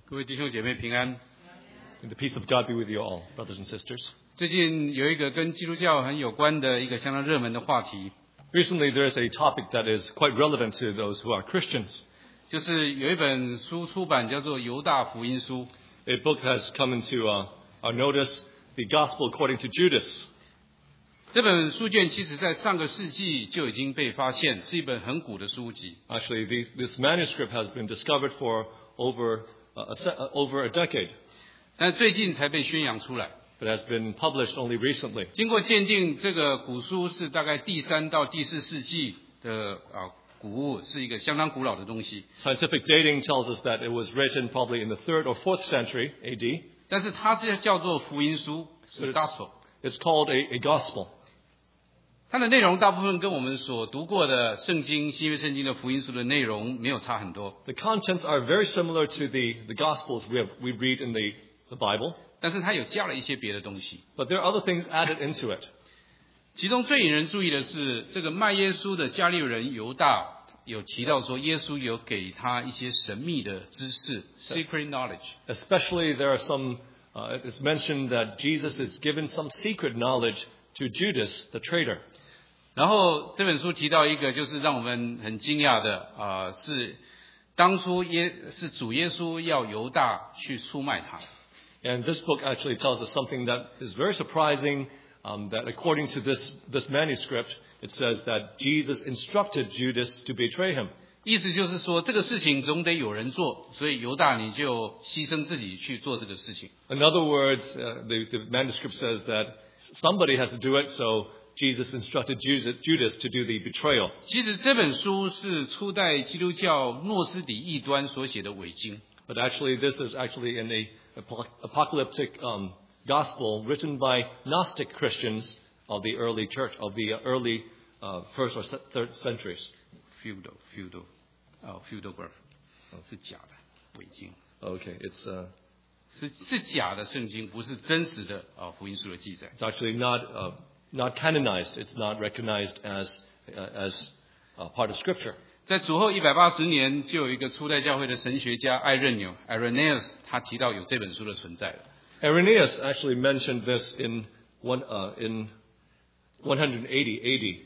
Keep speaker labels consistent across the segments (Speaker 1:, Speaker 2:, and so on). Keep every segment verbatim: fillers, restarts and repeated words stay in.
Speaker 1: 各位弟兄姐妹平安。
Speaker 2: And the peace of God be with you all, brothers and sisters.
Speaker 1: 最近有一个跟基督教很有关的一个相当热门的话题，
Speaker 2: Recently, there is a topic that is quite relevant to those who are Christians.
Speaker 1: 就是有一本书出版叫做《犹大福音书》。
Speaker 2: A book has come into uh, our notice, The Gospel According to Judas.
Speaker 1: 这本书卷其实在上个世纪就已经被发现，是一本很古的书籍。
Speaker 2: Actually, the, this manuscript has been discovered for over, uh, a, se- uh, over a decade,
Speaker 1: 但最近才被宣扬出来。
Speaker 2: but has been published only recently.
Speaker 1: 经过鉴定，这个古书是大概第三到第四世纪的啊古物，是一个相当古老的东西。
Speaker 2: Scientific dating tells us that it was written probably in the third or fourth century A D.
Speaker 1: 但是它是叫做福音书，是
Speaker 2: It's,
Speaker 1: Gospel。
Speaker 2: it's called a, a gospel.
Speaker 1: 它的内容大部分跟我们所读过的圣经、新约圣经的福音书的内容没有差很多，
Speaker 2: The contents are very similar to the, the Gospels we, have, we read in the, the Bible,
Speaker 1: 但是它有加了一些别的东西。
Speaker 2: but there are other things added into it.
Speaker 1: 其中最引人注意的是，这个卖耶稣的加利人犹大有提到说，耶稣有给他一些神秘的知识 （secret knowledge）。
Speaker 2: Especially there are some, uh, it's mentioned that Jesus is given some secret knowledge to Judas, the traitor.
Speaker 1: 然后这本书提到一个，就是让我们很惊讶的啊、呃，是当初耶是主耶稣要犹大去出卖他。
Speaker 2: And this book actually tells us something that is very surprising, um, that according to this, this manuscript, it says that Jesus instructed Judas to betray him.
Speaker 1: 意思就是说，这个事情总得有人做，所以犹大你就牺牲自己去做这个事情。
Speaker 2: In other words, uh, the, the manuscript says that somebody has to do it, so Jesus instructed Judas to do the betrayal.
Speaker 1: 其实这本书是初代基督教诺斯底异端所写的伪经，
Speaker 2: But actually, this is actually in a apocalyptic um, gospel written by Gnostic Christians of the early church, of the early uh, first or third centuries.
Speaker 1: feudal feudal 哦 feudograph 是假的伪经，
Speaker 2: Okay, it's uh,
Speaker 1: 是是假的圣经，不是真实的啊福音书的记载。
Speaker 2: it's actually not uh, not canonized. It's not recognized as uh, as uh, part of Scripture.
Speaker 1: 在主后一百八十年，就有一个初代教会的神学家艾任纽 （Irenaeus） 他提到有这本书的存在了。
Speaker 2: Irenaeus actually mentioned this in one uh, in one eighty A D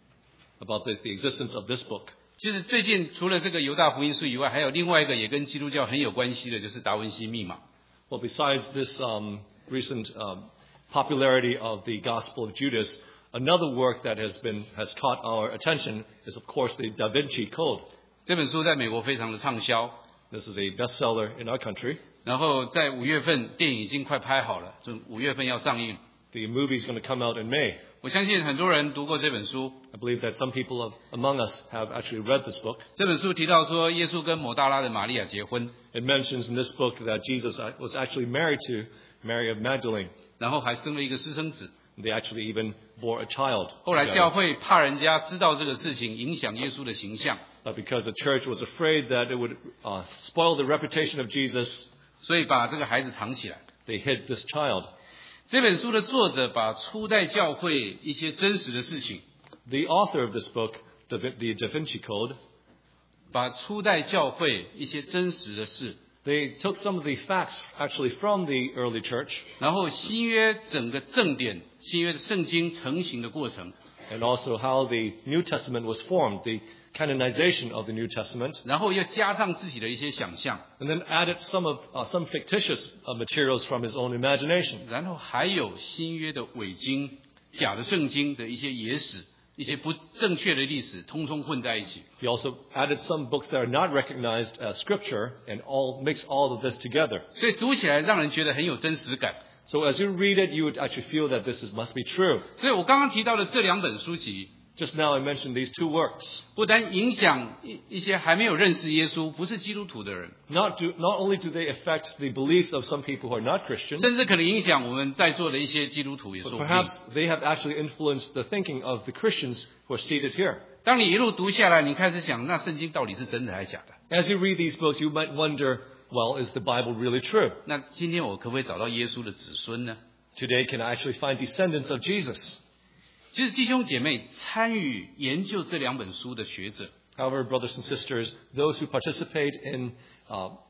Speaker 2: about the, the existence of this book.
Speaker 1: 其实最近除了这个犹大福音书以外，还有另外一个也跟基督教很有关系的，就是达文西密码。
Speaker 2: Well, besides this um, recent um, popularity of the Gospel of Judas, another work that has been has caught our attention is, of course, the Da Vinci Code.
Speaker 1: 这本书在美国非常的畅销，
Speaker 2: This is a bestseller in our country.
Speaker 1: 然后在五月份电影已经快拍好了，就五月份要上映。
Speaker 2: The movie is going to come out in May.
Speaker 1: 我相信很多人读过这本书。
Speaker 2: I believe that some people of, among us have actually read this book.
Speaker 1: 这本书提到说，耶稣跟抹大拉的玛利亚结婚，
Speaker 2: It mentions in this book that Jesus was actually married to Mary of Magdalene.
Speaker 1: 然后还生了一个私生子。
Speaker 2: They actually even bore a child.
Speaker 1: 后来教
Speaker 2: together.
Speaker 1: 会怕人家知道这个事情，影响耶稣的形象，
Speaker 2: But because the church was afraid that it would uh, spoil the reputation of Jesus,
Speaker 1: 所以把这个孩子藏起来。
Speaker 2: they hid this child.
Speaker 1: 这本书的作者把初代教会一些真实的事情，
Speaker 2: The author of this book, the, the Da Vinci Code,
Speaker 1: 把初代教会一些真实的事，
Speaker 2: they took some of the facts actually from the early church
Speaker 1: 然后新约整个正典、新约的圣经成型的过程，
Speaker 2: and also how the New Testament was formed, the canonization of the New Testament,
Speaker 1: 然后又加上自己的一些想象，
Speaker 2: and then added some of uh, some fictitious uh, materials from his own imagination.
Speaker 1: 然后还有新约的伪经、假的圣经的一些野史、一些不正确的历史，通通混在一起。
Speaker 2: He also added some books that are not recognized as scripture and all mix all of this together.
Speaker 1: 所以读起来让人觉得很有真实感。
Speaker 2: So as you read it, you would actually feel that this is, must be true.
Speaker 1: 所以我刚刚提到的这两本书籍，
Speaker 2: Just now I mentioned these two works.
Speaker 1: 不单影响一一些还没有认识耶稣、不是基督徒的人，
Speaker 2: Not, do, not only do they affect the beliefs of some people who are not Christians,
Speaker 1: 甚至可能影响我们在座的一些基督徒也
Speaker 2: but
Speaker 1: 说不定。
Speaker 2: perhaps they have actually influenced the thinking of the Christians who are seated here.
Speaker 1: 当你一路读下来，你开始想，那圣经到底是真的还是假的？
Speaker 2: As you read these books, you might wonder, well, is the Bible really true?
Speaker 1: 那今天我可不可以找到耶稣的子孙呢？
Speaker 2: Today, can I actually find descendants of Jesus?
Speaker 1: 其实弟兄姐妹参与研究这两本书的学者，
Speaker 2: However, brothers and sisters, those who participate in uh,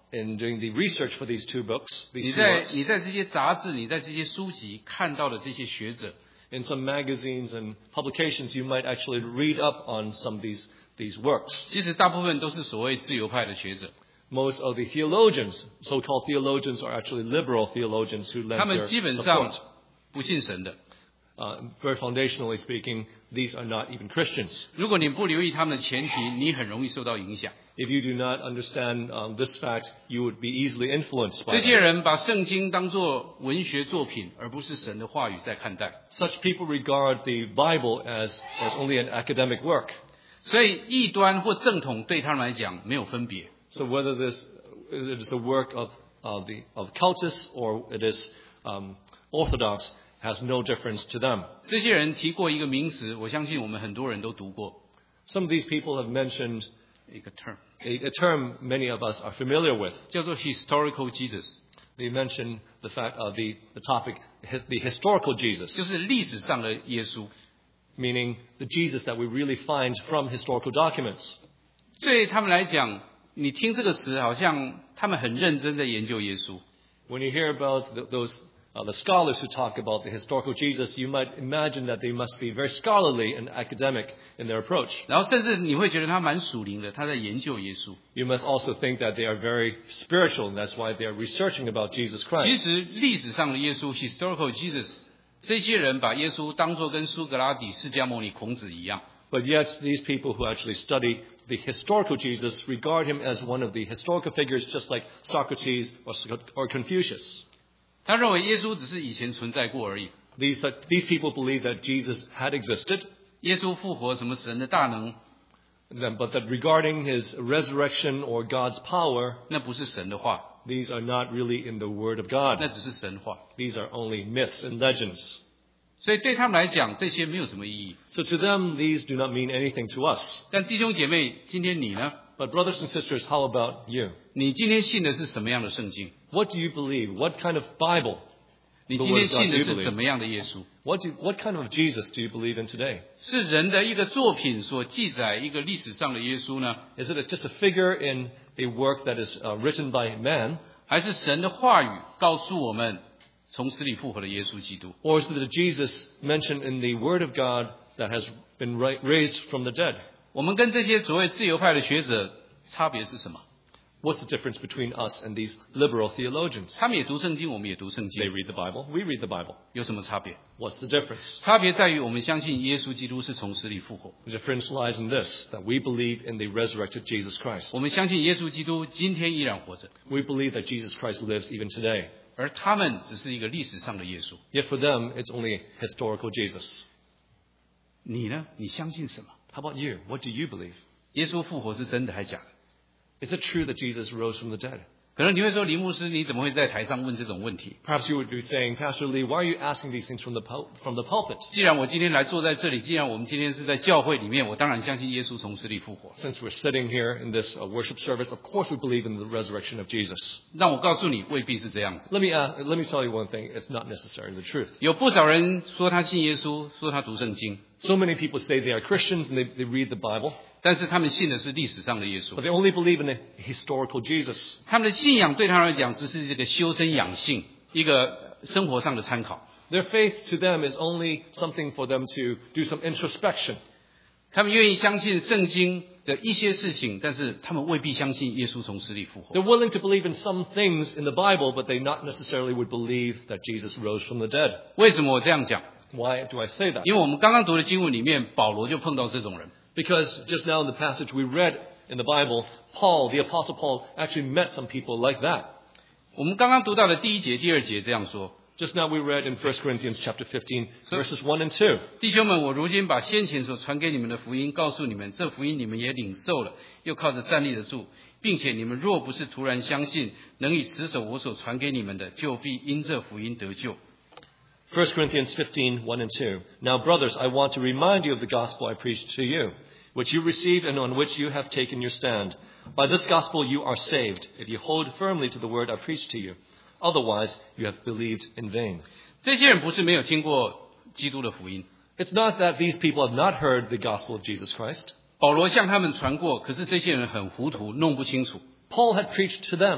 Speaker 2: in doing the research for these two books,
Speaker 1: 你
Speaker 2: these two
Speaker 1: 在
Speaker 2: works,
Speaker 1: 你在这些杂志、你在这些书籍看到的这些学者，
Speaker 2: in some magazines and publications, you might actually read up on some of these, these works.
Speaker 1: 其实大部分都是所谓自由派的学者，
Speaker 2: Most of the theologians, so-called theologians, are actually liberal theologians who
Speaker 1: 他
Speaker 2: lend
Speaker 1: 们
Speaker 2: their
Speaker 1: 基本上
Speaker 2: support.
Speaker 1: 不信神的。
Speaker 2: Uh, very foundationally speaking, these are not even Christians.
Speaker 1: 如果你不留意他们的前提，你很容易受到影响。
Speaker 2: If you do not understand um, this fact, you would be easily influenced by
Speaker 1: 这些
Speaker 2: them.
Speaker 1: 人把圣经当作文学作品，而不是神的话语在看待。
Speaker 2: Such people regard the Bible as, as only an academic work.
Speaker 1: 所以异端或正统对他们来讲没有分别。
Speaker 2: So whether this it is a work of, of, the, of cultists or it is um, orthodox has no difference to them.
Speaker 1: 这些人提过一个名词，我相信我们很多人都读过
Speaker 2: Some of these people have mentioned
Speaker 1: 一个 term，
Speaker 2: a, a term many of us are familiar with.
Speaker 1: 叫做 historical Jesus，
Speaker 2: They mention the fact of the, the topic, hi- the historical
Speaker 1: 就
Speaker 2: Jesus,
Speaker 1: 是历史上的耶稣。
Speaker 2: meaning the Jesus that we really find from historical documents.
Speaker 1: 对他们来讲，你听这个词，好像他们很认真的研究耶稣。
Speaker 2: When you hear about the, those uh, the scholars who talk about the historical Jesus, you might imagine that they must be very scholarly and academic in their approach.
Speaker 1: 然后甚至你会觉得他蛮属灵的，他在研究耶稣。
Speaker 2: You must also think that they are very spiritual, and that's why they are researching about Jesus
Speaker 1: 其
Speaker 2: Christ.
Speaker 1: 实历史上的耶稣 historical Jesus， 这些人把耶稣当作跟苏格拉底、释迦牟尼、孔子一样。
Speaker 2: But yet, these people who actually study the historical Jesus regard him as one of the historical figures, just like Socrates or, or Confucius.
Speaker 1: 他认为耶稣只是以前存在过而已。
Speaker 2: These, uh, these people believe that Jesus had existed,
Speaker 1: 耶稣复活，什么神的大能，
Speaker 2: then- but that regarding his resurrection or God's power,
Speaker 1: 那不是神的话，
Speaker 2: these are not really in the Word of God.
Speaker 1: 那只是神话。
Speaker 2: These are only myths and legends.
Speaker 1: 所以对他们来讲，这些没有什么意义。
Speaker 2: So to them, these do not mean anything to us.
Speaker 1: 但弟兄姐妹，今天你呢？
Speaker 2: But brothers and sisters, how about you?
Speaker 1: 你今天信的是什么样的圣经？
Speaker 2: What do you believe? What kind of Bible?
Speaker 1: 你今天信的是怎么样的耶稣？
Speaker 2: What, do, what kind of Jesus do you believe in today?
Speaker 1: 是人的一个作品所记载一个历史上的耶稣呢，
Speaker 2: Is it a, just a figure in a work that is uh, written by man?
Speaker 1: 还是神的话语告诉我们从死里复活的耶稣基督？
Speaker 2: Or is it a Jesus mentioned in the Word of God that has been ra- raised from the dead?
Speaker 1: 我们跟这些所谓自由派的学者差别是什么？
Speaker 2: What's the difference between us and these liberal theologians?
Speaker 1: 他们也读圣经，我们也读圣
Speaker 2: They
Speaker 1: 经，
Speaker 2: read the Bible. We read the Bible.
Speaker 1: 有什么差别？
Speaker 2: What's the difference?
Speaker 1: 差别在于我们相信耶稣基督是从死里复活，
Speaker 2: The difference lies in this, that we believe in the resurrected Jesus Christ.
Speaker 1: 我们相信耶稣基督今天依然活着，
Speaker 2: We believe that Jesus Christ lives even today.
Speaker 1: 而他们只是一个历史上的耶稣。
Speaker 2: Yet for them, it's only a historical Jesus.
Speaker 1: 你呢？你相信什么？
Speaker 2: How about you? What do you believe?
Speaker 1: 耶稣复活是真的还假的？
Speaker 2: Is it true that Jesus rose from the dead?
Speaker 1: 可能你会说，林牧师，你怎么会在台上问这种问题？
Speaker 2: Perhaps you would be saying, Pastor Lee, why are you asking these things from the, pul- from the pulpit?
Speaker 1: 既然我今天来坐在这里，既然我们今天是在教会里面，我当然相信耶稣从死里复活。
Speaker 2: Since we're sitting here in this uh, worship service, of course we believe in the resurrection of Jesus.
Speaker 1: 让我告诉你，未必是这样子。
Speaker 2: Let me, ask, let me tell you one thing. It's not necessarily the truth.
Speaker 1: 有不少人说他信耶稣，说他读圣经，
Speaker 2: So many people say they are Christians and they, they read the Bible,
Speaker 1: 但是他们信的是历史上的耶
Speaker 2: but
Speaker 1: 稣。
Speaker 2: they only believe in a historical Jesus.
Speaker 1: 他们的信仰对他们来讲，只是这个修身养性，一个生活上的参考。
Speaker 2: Their faith to them is only something for them to do some introspection.
Speaker 1: 他们愿意相信圣经的一些事情，但是他们未必相信耶稣从死里复活。
Speaker 2: They're willing to believe in some things in the Bible, but they not necessarily would believe that Jesus rose from the dead.
Speaker 1: 为什么我这样讲？
Speaker 2: Why do I say that?
Speaker 1: 因为我们刚刚读的经文里面，保罗就碰到这种人。
Speaker 2: Because just now in the passage we read in the Bible, Paul, the Apostle Paul, actually met some people like that.
Speaker 1: 我们刚刚读到的第一节、第二节这样说：
Speaker 2: Just now we read in First Corinthians chapter fifteen, verses one and two.
Speaker 1: 弟兄们，我如今把先前所传给你们的福音告诉你们，这福音你们也领受了，又靠着站立得住，并且你们若不是突然相信，能以持守我所传给你们的，就必因这福音得救。
Speaker 2: First Corinthians fifteen, one and two. Now, brothers, I want to remind you of the gospel I preached to you, which you received and on which you have taken your stand. By this gospel you are saved, if you hold firmly to the word I preached to you. Otherwise, you have believed in vain.
Speaker 1: 这些人不是没有听过基督的福音，
Speaker 2: It's not that these people have not heard the gospel of Jesus Christ.
Speaker 1: 保罗向他们传过，可是这些人很糊涂，弄不清楚。
Speaker 2: Paul had preached to them,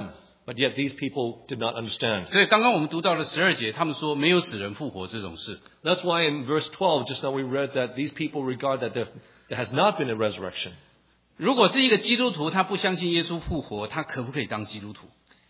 Speaker 2: But yet these people did not understand.
Speaker 1: 所以刚刚我们读到了十二节，他们说没有死人复活这种事。
Speaker 2: That's why in verse twelve, just now we read that these people regard that there, there has not been a resurrection.
Speaker 1: 如果是一个基督徒，他不相信耶稣复活，他可不可以当基督徒？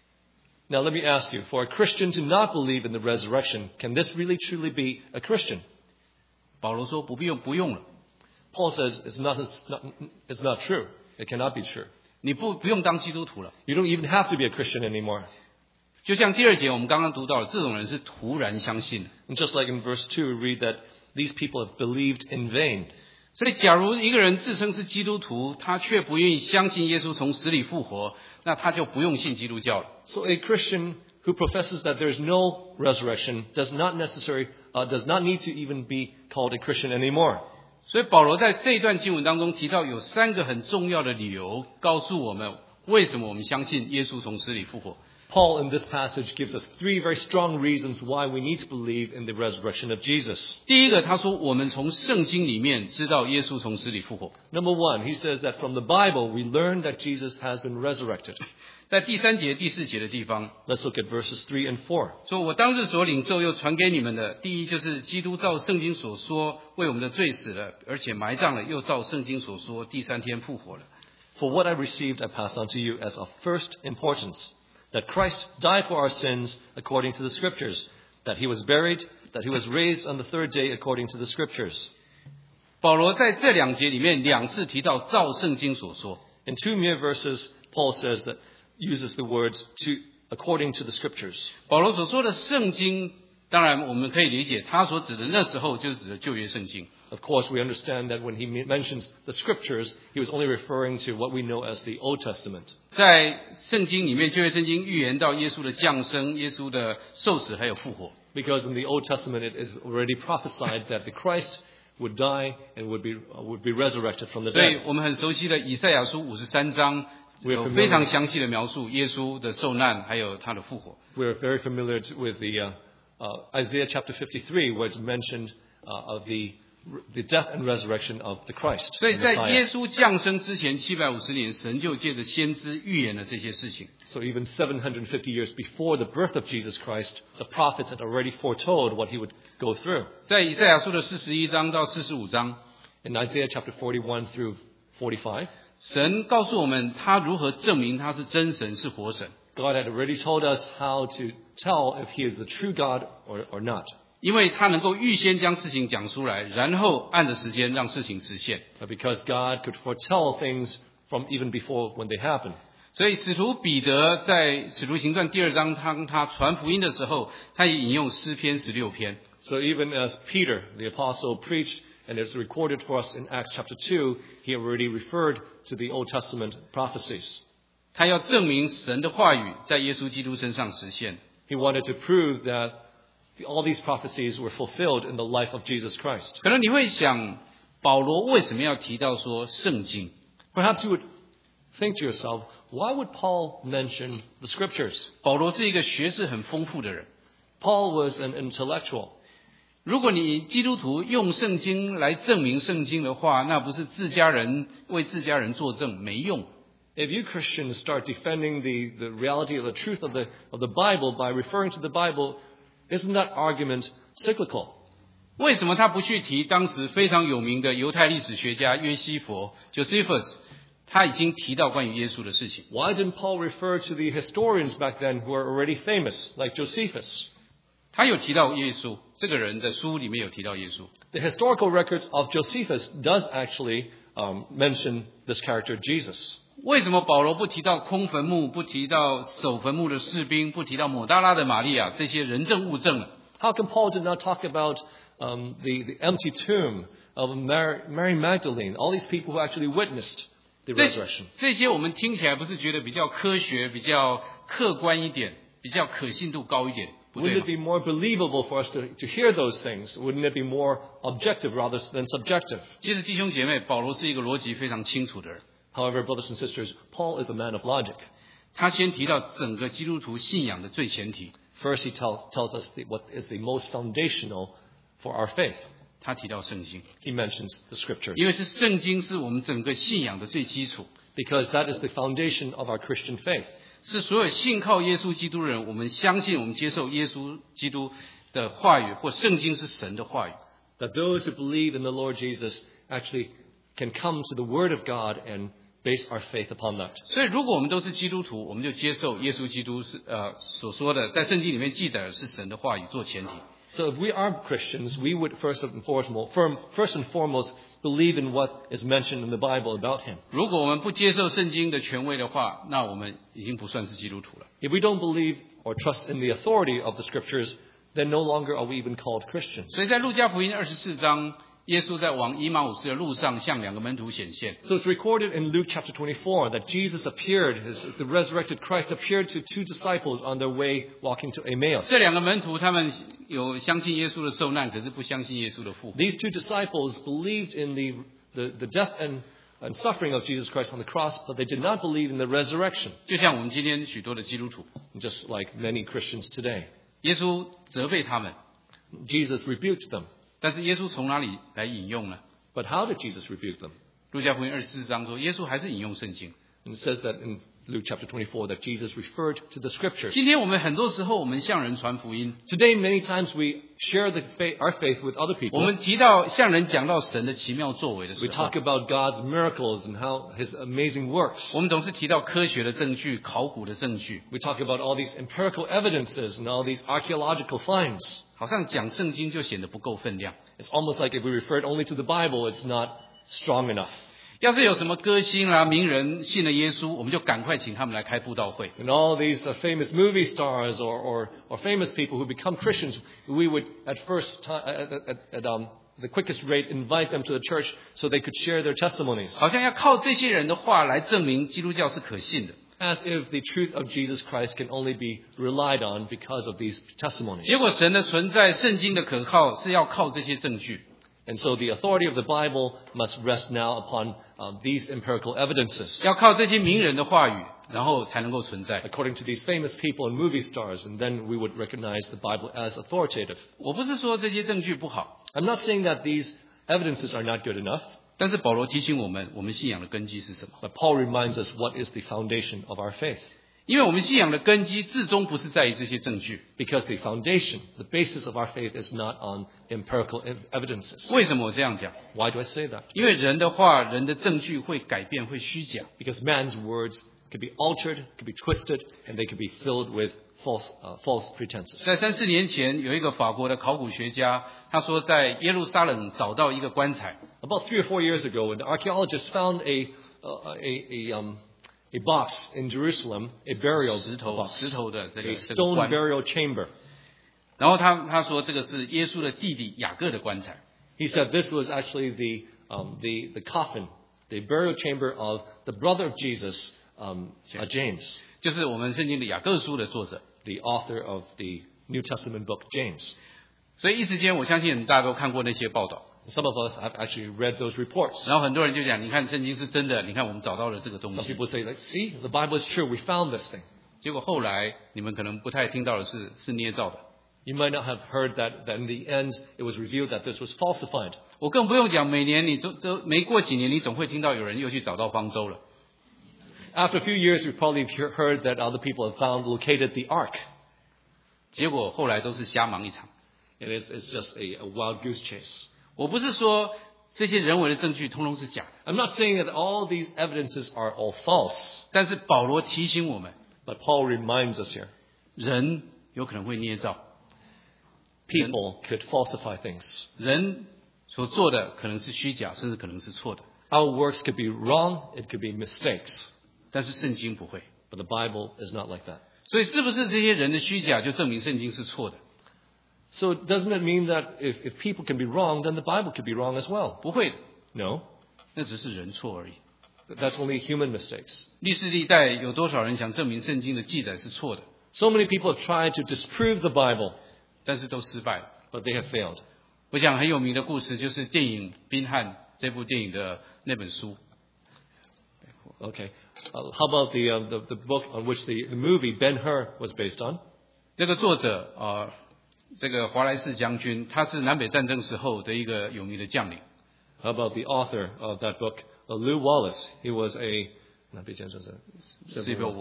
Speaker 2: Now let me ask you, for a Christian to not believe in the resurrection, can this really truly be a Christian?
Speaker 1: 保罗说不用不用了，
Speaker 2: Paul says it's not, it's not, it's not true. It cannot be true.
Speaker 1: 你不不用当基督徒了。
Speaker 2: You don't even have to be a Christian anymore.
Speaker 1: 就像第二节我们刚刚读到的，这种人是突然相信的。
Speaker 2: And just like in verse two, we read that these people have believed in vain.
Speaker 1: 所以，假如一个人自称是基督徒，他却不愿意相信耶稣从死里复活，那他就不用信基督教了。
Speaker 2: So a Christian who professes that there is no resurrection does not necessarily, uh, does not need to even be called a Christian anymore.
Speaker 1: 所以，保罗在这一段经文当中提到有三个很重要的理由，告诉我们为什么我们相信耶稣从死里复活。
Speaker 2: Paul in this passage gives us three very strong reasons why we need to believe in the resurrection of Jesus.
Speaker 1: 第一个，他说我们从圣经里面知道耶稣从死里复活。
Speaker 2: Number one, he says that from the Bible we learn that Jesus has been resurrected.
Speaker 1: 在第三节、第四节的地方
Speaker 2: Let's look at verses three and four.
Speaker 1: 说，我当日所领受又传给你们的，第一就是基督照圣经所说为我们的罪死了，而且埋葬了，又照圣经所说第三天复活了。
Speaker 2: For what I received I pass on to you as of first importance, that Christ died for our sins according to the Scriptures, that he was buried, that he was raised on the third day according to the Scriptures.
Speaker 1: 保罗在这两节里面两次提到照圣经所说。
Speaker 2: In two mere verses, Paul says that uses the words to according to the Scriptures.
Speaker 1: 保罗所说的圣经，当然我们可以理解，他所指的那时候就是指的旧约圣经。
Speaker 2: Of course, we understand that when he mentions the Scriptures, he was only referring to what we know as the Old Testament.
Speaker 1: 在圣经里面，旧约圣经预言到耶稣的降生、耶稣的受死还有复活。
Speaker 2: Because in the Old Testament, it is already prophesied that the Christ would die and would be, uh, would be resurrected from the
Speaker 1: 所以
Speaker 2: dead.
Speaker 1: 我们很熟悉的以赛亚书五十三章，有非常详细的描述耶稣的受难还有他的复活。
Speaker 2: We're very familiar to, with the uh, uh, Isaiah chapter fifty-three, where it's mentioned uh, of the the death and resurrection of the Christ.
Speaker 1: 所以
Speaker 2: the
Speaker 1: 在
Speaker 2: Messiah.
Speaker 1: 耶稣降生之前七百五十年，神就借着先知预言了这些事情。
Speaker 2: So even seven hundred fifty years before the birth of Jesus Christ, the prophets had already foretold what he would go through.
Speaker 1: 在以赛亚书的四十一章到四十五章，
Speaker 2: In Isaiah chapter forty-one through forty-five,
Speaker 1: 神告诉我们他如何证明他是真神是活神，
Speaker 2: God had already told us how to tell if he is the true God or, or not.
Speaker 1: 因为他能够预先将事情讲出来，然后按着时间让事情实现。
Speaker 2: But because God could foretell things from even before when they happen.
Speaker 1: 所以使徒彼得在使徒行传第二章，当他传福音的时候，他也引用诗篇十六篇。
Speaker 2: So even as Peter, the apostle, preached, and it's recorded for us in Acts chapter two, he already referred to the Old Testament prophecies.
Speaker 1: 他要证明神的话语在耶稣基督身上实现。
Speaker 2: He wanted to prove that all these prophecies were fulfilled in the life of Jesus Christ.
Speaker 1: 可能你会想，保罗为什么要提到说圣经？
Speaker 2: Perhaps you would think to yourself, why would Paul mention the Scriptures?
Speaker 1: 保罗是一个学识很丰富的人。
Speaker 2: Paul was an intellectual.
Speaker 1: 如果你基督徒用圣经来证明圣经的话，那不是自家人为自家人作证，没用。
Speaker 2: If you Christians start defending the, the reality of the truth of the, of the Bible by referring to the Bible, isn't that argument cyclical?
Speaker 1: 为什么他不去提当时非常有名的犹太历史学家约西弗 Josephus？ 他已经提到关于耶稣的事情。
Speaker 2: Why didn't Paul refer to the historians back then who are already famous, like Josephus?
Speaker 1: 他有提到耶稣，这个人的书里面有提到耶稣。
Speaker 2: The historical records of Josephus does actually um, mention this character Jesus.
Speaker 1: 为什么保罗不提到空坟墓，不提到守坟墓的士兵，不提到抹大拉的玛利亚这些人证物证呢？
Speaker 2: How come Paul did not talk about um, the, the empty tomb of Mary, Mary Magdalene, all these people who actually witnessed the
Speaker 1: 这
Speaker 2: resurrection?
Speaker 1: 这些我们听起来不是觉得比较科学、比较客观一点、比较可信度高一点，不对
Speaker 2: Wouldn't
Speaker 1: 吗
Speaker 2: it be more believable for us to, to hear those things? Wouldn't it be more objective rather than subjective?
Speaker 1: 其实弟兄姐妹，保罗是一个逻辑非常清楚的人。
Speaker 2: However, brothers and sisters, Paul is a man of logic.
Speaker 1: 他先提到整个基督徒信仰的最前提，
Speaker 2: First, he tells, tells us the, what is the most foundational for our faith.
Speaker 1: 他提到圣经，
Speaker 2: He mentions the Scriptures.
Speaker 1: 因为是圣经是我们整个信仰的最基础。
Speaker 2: Because that is the foundation of our Christian faith.
Speaker 1: 是所有信靠耶稣基督的人，我们相信我们接受耶稣基督的话语，或圣经是神的话语。
Speaker 2: That those who believe in the Lord Jesus actually can come to the Word of God and base our faith upon that.
Speaker 1: 所以如果我们都是基督徒，我们就接受耶稣基督是呃所说的，在圣经里面记载的是神的话语做前提。
Speaker 2: So if we are Christians, we would first and foremost, first and foremost believe in what is mentioned in the Bible about him.
Speaker 1: 如果我们不接受圣经的权威的话，那我们已经不算是基督徒了。
Speaker 2: If we don't believe or trust in the authority of the Scriptures, then no longer are we even called Christians.
Speaker 1: 所以在路加福音二十四章，耶稣在往以马忤斯的路上向两个门徒显现。
Speaker 2: So it's recorded in Luke chapter twenty-four that Jesus appeared, his, the resurrected Christ appeared to two disciples on their way walking to Emmaus.
Speaker 1: 这两个门徒他们有相信耶稣的受难，可是不相信耶稣的复活。
Speaker 2: These two disciples believed in the, the, the death and, and suffering of Jesus Christ on the cross, but they did not believe in the resurrection,
Speaker 1: 就像我们今天许多的基督徒，
Speaker 2: just like many Christians today.
Speaker 1: 耶稣责备他们，
Speaker 2: Jesus rebuked them.
Speaker 1: 但是耶稣从哪里来引用呢？
Speaker 2: But how did Jesus rebuke them?
Speaker 1: 路加福音二十四章说，耶稣还是引用圣经。
Speaker 2: And it says that in Luke chapter twenty-four that Jesus referred to the Scriptures.
Speaker 1: 今天我们很多时候我们向人传福音，
Speaker 2: Today, many times we share the faith, our faith with other
Speaker 1: 我
Speaker 2: people.
Speaker 1: 们提到向人讲到神的奇妙作为的
Speaker 2: We
Speaker 1: 时候，
Speaker 2: talk about God's miracles and how His amazing works.
Speaker 1: 我们总是提到科学的证据、考古的证据，
Speaker 2: We talk about all these empirical evidences and all these archaeological finds.
Speaker 1: 好像讲圣经就显得不够分量。
Speaker 2: It's almost like if we referred only to the Bible, it's not strong enough.
Speaker 1: 要是有什么歌星啦、名人信了耶稣，我们就赶快请他们来开布道会。
Speaker 2: And all these uh, famous movie stars or, or, or famous people who become Christians, we would at first time, at, at, at um, the quickest rate invite them to the church so they could share their testimonies.
Speaker 1: 好像要靠这些人的话来证明基督教是可信的。
Speaker 2: As if the truth of Jesus Christ can only be relied on because of these testimonies.
Speaker 1: 结果神的存在、圣经的可靠是要靠这些证据。
Speaker 2: And so the authority of the Bible must rest now upon uh, these empirical evidences.
Speaker 1: 要靠这些名人的话语，然后才能够存在。
Speaker 2: According to these famous people and movie stars, and then we would recognize the Bible as authoritative.
Speaker 1: 我不是说这些证据不好，
Speaker 2: I'm not saying that these evidences are not good enough,
Speaker 1: 但是保罗提醒我们，我们信仰的根基是什么？
Speaker 2: but Paul reminds us what is the foundation of our faith.
Speaker 1: 因为我们信仰的根基至终不是在于这些证据。
Speaker 2: Because the foundation, the basis of our faith is not on empirical ev- evidences.
Speaker 1: 为什么我这样讲？
Speaker 2: Why do I say that?
Speaker 1: 因为人的话、人的证据会改变、会虚假。
Speaker 2: Because man's words could be altered, could be twisted, and they could be filled with false, uh, false pretenses.
Speaker 1: 在三四年前，有一个法国的考古学家，他说在耶路撒冷找到一个棺材，
Speaker 2: About three or four years ago, an archaeologist found a, uh, a, a, um, a box in Jerusalem, a burial
Speaker 1: 石头
Speaker 2: box,
Speaker 1: 石头的这个
Speaker 2: a
Speaker 1: 这个
Speaker 2: stone
Speaker 1: 棺。
Speaker 2: burial chamber.
Speaker 1: 然后他他说这个是耶稣的弟弟雅各的棺材。
Speaker 2: He said this was actually the, um, the, the coffin, the burial chamber of the brother of Jesus, um, uh, James,
Speaker 1: 就是我们圣经的雅各书的作者。
Speaker 2: the author of the New Testament book, James.
Speaker 1: 所以一时间，我相信大家都看过那些报道。
Speaker 2: Some of us have actually read those reports.
Speaker 1: 然后很多人就讲，你看圣经是真的，你看我们找到了这个东
Speaker 2: Some
Speaker 1: 西。
Speaker 2: people say, like, see, the Bible is true. We found this thing.
Speaker 1: 结果后来你们可能不太听到的是，是捏造的。
Speaker 2: You might not have heard that, that in the end it was revealed that this was falsified.
Speaker 1: 我更不用讲，每年你都都没过几年，你总会听到有人又去找到方舟了。
Speaker 2: After a few years, we've probably he- heard that other people have found, located the ark.
Speaker 1: 结果后来都是瞎忙一场。
Speaker 2: It is, it's just a, a wild goose chase.
Speaker 1: 我不是说这些人为的证据通通是假的，
Speaker 2: I'm not saying that all these evidences are all false,
Speaker 1: 但是保罗提醒我们，
Speaker 2: but Paul reminds us here.
Speaker 1: 人有可能会捏造，
Speaker 2: People could falsify things.
Speaker 1: 人所做的可能是虚假，甚至可能是错的，
Speaker 2: Our works could be wrong, it could be mistakes,
Speaker 1: 但是圣经不会。
Speaker 2: but the Bible is not like that.
Speaker 1: 所以是不是这些人的虚假就证明圣经是错的？
Speaker 2: So doesn't it mean that if, if people can be wrong, then the Bible could be wrong as well?
Speaker 1: 不会的，
Speaker 2: No,
Speaker 1: 那只是人错而已。
Speaker 2: that's only human mistakes.
Speaker 1: 历世历代有多少人想证明圣经的记载是错的，
Speaker 2: So many people have tried to disprove the Bible,
Speaker 1: 但是都失败了。
Speaker 2: but they have failed.
Speaker 1: 我讲很有名的故事，就是电影《宾汉》这部电影的那本书。
Speaker 2: Okay. Uh, how about the, uh, the, the book on which the, the movie Ben-Hur was based on?
Speaker 1: 那个作者啊、呃，这个华莱士将军，他是南北战争时候的一个有名的将领。
Speaker 2: How about the author of that book, uh, Lew Wallace? He was a, not be gentle,
Speaker 1: Civil War。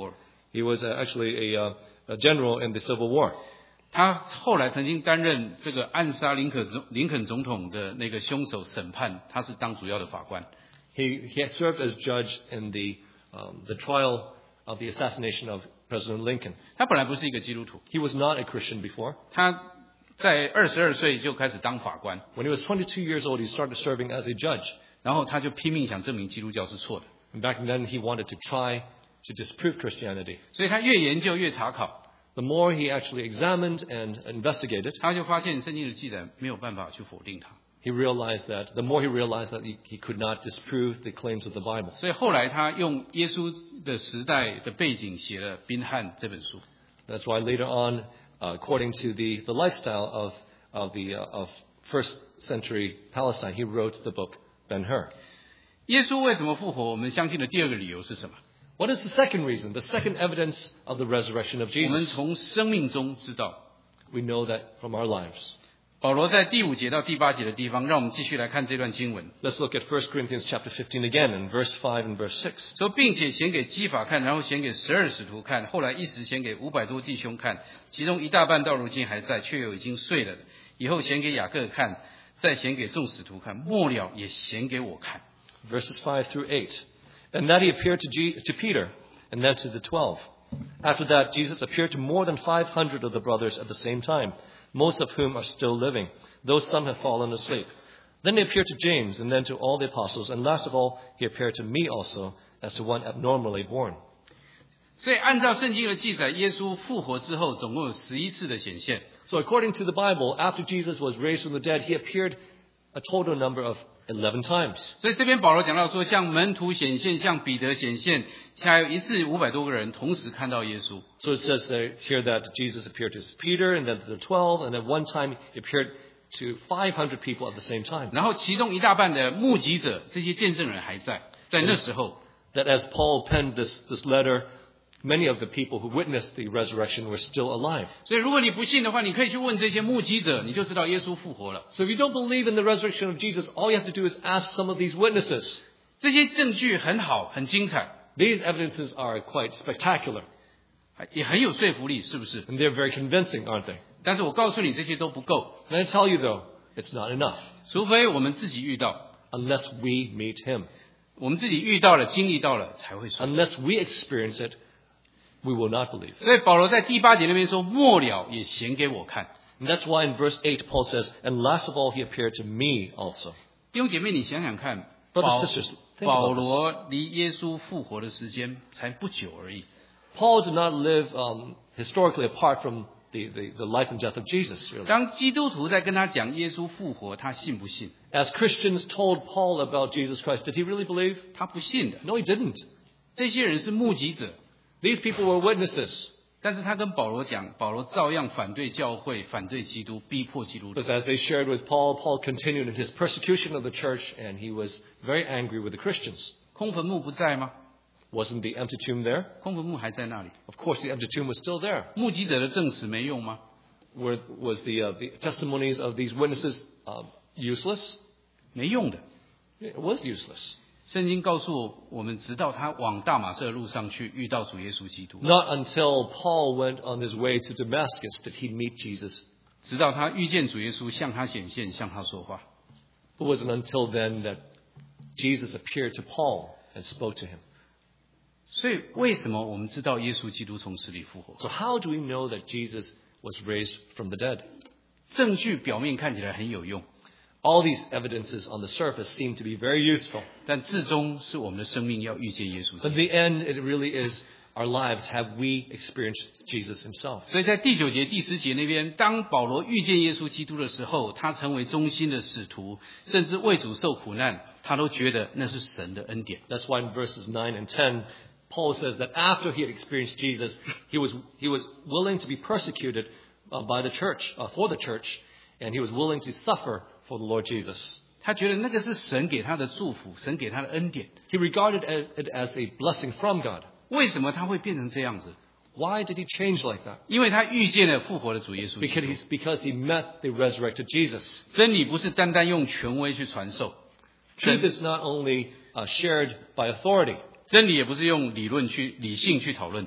Speaker 2: He was uh, actually a, uh, a general in the Civil War.
Speaker 1: 他后来曾经担任这个暗杀林肯总林肯总统的那个凶手审判，他是当主要的法官。
Speaker 2: He, he had served as judge in the, um, the trial of the assassination of President Lincoln.
Speaker 1: 他本来不是一个基督徒，
Speaker 2: He was not a Christian before.
Speaker 1: 他在二十二岁就开始当法官，
Speaker 2: When he was twenty-two years old, he started serving as a judge.
Speaker 1: 然后他就拼命想证明基督教是错的，
Speaker 2: And back then, he wanted to try to disprove Christianity.
Speaker 1: 所以他越研究越查考，
Speaker 2: The more he actually examined and investigated,
Speaker 1: 他就发现圣经的记载没有办法去否定他，
Speaker 2: he realized that, the more he realized that he, he could not disprove the claims of the Bible.
Speaker 1: 所以后来他用耶稣的时代的背景写了《宾汉》这本书。
Speaker 2: That's why later on, uh, according to the, the lifestyle of, of, the, uh, of first century Palestine, he wrote the book Ben-Hur.
Speaker 1: 耶稣为什么复活？我们相信的第二个理由是什么？
Speaker 2: What is the second reason, the second evidence of the resurrection of
Speaker 1: 我们
Speaker 2: Jesus?
Speaker 1: 从生命中知道。
Speaker 2: We know that from our lives.
Speaker 1: 保罗在第五节到第八节的地方，让我们继续来看这段经文。
Speaker 2: Let's look at First Corinthians chapter fifteen again in verse five and verse six.
Speaker 1: 说，并且显给基法看，然后显给十二使徒看，后来一时显给五百多弟兄看，其中一大半到如今还在，却又已经睡了的。以后显给雅各看，再显给众使徒看，末了也显给我看。
Speaker 2: Verses five through eight. And that he appeared to, G- to Peter, and then to the twelve. After that, Jesus appeared to more than five hundred of the brothers at the same time, most of whom are still living, though some have fallen asleep. Then he appeared to James, and then to all the apostles, and last of all, he appeared to me also, as to one abnormally born.
Speaker 1: 所以按照圣经的记载，耶稣复活之后，总共有十一次的显现。
Speaker 2: So according to the Bible, after Jesus was raised from the dead, he appeared a total number of eleven times.
Speaker 1: 所以这边保罗讲到说，向门徒显现，向彼得显现，还有一次五百多个人同时看到耶稣。
Speaker 2: So it says there, here that Jesus appeared to Peter, and then to the twelve, and then one time he appeared to five hundred people at the same time.
Speaker 1: 然后其中一大半的目击者，这些见证人还在，在那时候。
Speaker 2: That as Paul penned this, this letter, many of the people who witnessed the resurrection were still alive.
Speaker 1: 所以如果你不信的话，你可以去问这些目击者，你就知道耶稣复活了。
Speaker 2: So if you don't believe in the resurrection of Jesus, all you have to do is ask some of these witnesses.
Speaker 1: 这些证据很好，很精彩，
Speaker 2: These evidences are quite spectacular,
Speaker 1: 也很有说服力，是不是？
Speaker 2: and they're very convincing, aren't they?
Speaker 1: 但是我告诉你，这些都不够，
Speaker 2: And I tell you though, it's not enough
Speaker 1: 除非我们自己遇到，
Speaker 2: unless we meet him.
Speaker 1: 我们自己遇到了、经历到了，才会说。
Speaker 2: Unless we experience it, we will not believe.
Speaker 1: 所以保罗在第八节那边说：“末了也显给我看。
Speaker 2: And that's why in verse eight, Paul says, and last of all, he appeared to me also. ”
Speaker 1: 弟兄姐妹，你想想看，
Speaker 2: Brothers
Speaker 1: 保
Speaker 2: and sisters, think
Speaker 1: 保
Speaker 2: about this.
Speaker 1: 罗离耶稣复活的时间才不久而已。
Speaker 2: Paul did not live um, historically apart from the, the, the life and death of Jesus, really.
Speaker 1: 当基督徒在跟他讲耶稣复活，他信不信？
Speaker 2: As Christians told Paul about Jesus Christ, did he really believe?
Speaker 1: 他不信的。
Speaker 2: No, he didn't.
Speaker 1: 这些人是目击者，
Speaker 2: These people were witnesses.
Speaker 1: 但是他跟保罗讲，保罗照样反对教会，反对基督，逼迫基督徒。
Speaker 2: Because as they shared with Paul, Paul continued in his persecution of the church, and he was very angry with the Christians.
Speaker 1: 空坟墓不在吗？
Speaker 2: Wasn't the empty tomb there?
Speaker 1: 空坟墓还在那里。
Speaker 2: Of course, the empty tomb was still there.
Speaker 1: 目击者的证实没用吗？
Speaker 2: Were, was the, uh, the testimonies of these witnesses uh, useless?
Speaker 1: 没用的。
Speaker 2: It was useless.
Speaker 1: 圣经告诉我们，直到他往大马色的路上去，遇到主耶稣基督，
Speaker 2: Not until Paul went on his way to Damascus did he meet Jesus.
Speaker 1: 直到他遇见主耶稣，向他显现，向他说话。
Speaker 2: It wasn't until then that Jesus appeared to Paul and spoke to him.
Speaker 1: 所以，为什么我们知道耶稣基督从死里复活？
Speaker 2: So how do we know that Jesus was raised from the dead?
Speaker 1: 证据表面看起来很有用，
Speaker 2: All these evidences on the surface seem to be very useful.
Speaker 1: 但至终是我们的生命要遇见耶稣基
Speaker 2: But
Speaker 1: 督。
Speaker 2: in the end, it really is our lives. Have we experienced Jesus himself?
Speaker 1: 所以在第九节、第十节那边，当保罗遇见耶稣基督的时候，他成为忠心的使徒，甚至为主受苦难，他都觉得那是神的恩典。
Speaker 2: That's why in verses nine and ten, Paul says that after he had experienced Jesus, he was, he was willing to be persecuted uh, by the church, uh, for the church, and he was willing to suffer for the Lord Jesus.
Speaker 1: 他觉得那个是神给他的祝福，神给他的恩典。
Speaker 2: He regarded it as a blessing from God.
Speaker 1: 为什么他会变成这样子？
Speaker 2: Why did he change like that?
Speaker 1: 因为他遇见了复活的主耶稣基
Speaker 2: Because
Speaker 1: 督。
Speaker 2: he, because he met the resurrected Jesus.
Speaker 1: 真理不是单单用权威去传授，
Speaker 2: Truth is not only uh, shared by authority,
Speaker 1: 真理也不是用理论去理性去讨论，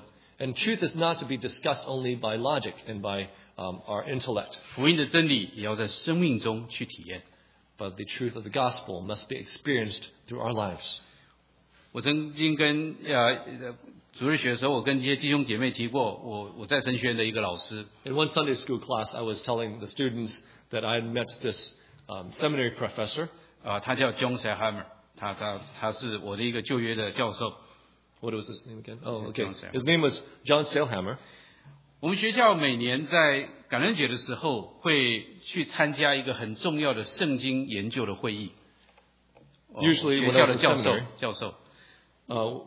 Speaker 2: And truth is not to be discussed only by logic and by um, our intellect.
Speaker 1: 福音的真理也要在生命中去体验。
Speaker 2: But the truth of the gospel must be experienced through our lives.
Speaker 1: 我曾经跟呃主日学的时候，我跟一些弟兄姐妹提过，我我在神学院的一个老师。
Speaker 2: In one Sunday school class, I was telling the students that I had met this um, seminary professor.
Speaker 1: 啊、呃，他叫 John Sailhamer， 他他他是我的一个旧约的教授。
Speaker 2: What was his name again? Oh, okay.
Speaker 1: John Sailhamer.
Speaker 2: His name was John Sailhamer.
Speaker 1: 我们学校每年在感恩节的时候会去参加一个很重要的圣经研究的会议。
Speaker 2: Usually,
Speaker 1: 学
Speaker 2: when
Speaker 1: 校
Speaker 2: I
Speaker 1: 的
Speaker 2: was in
Speaker 1: 教授
Speaker 2: seminary,
Speaker 1: 教授。
Speaker 2: uh,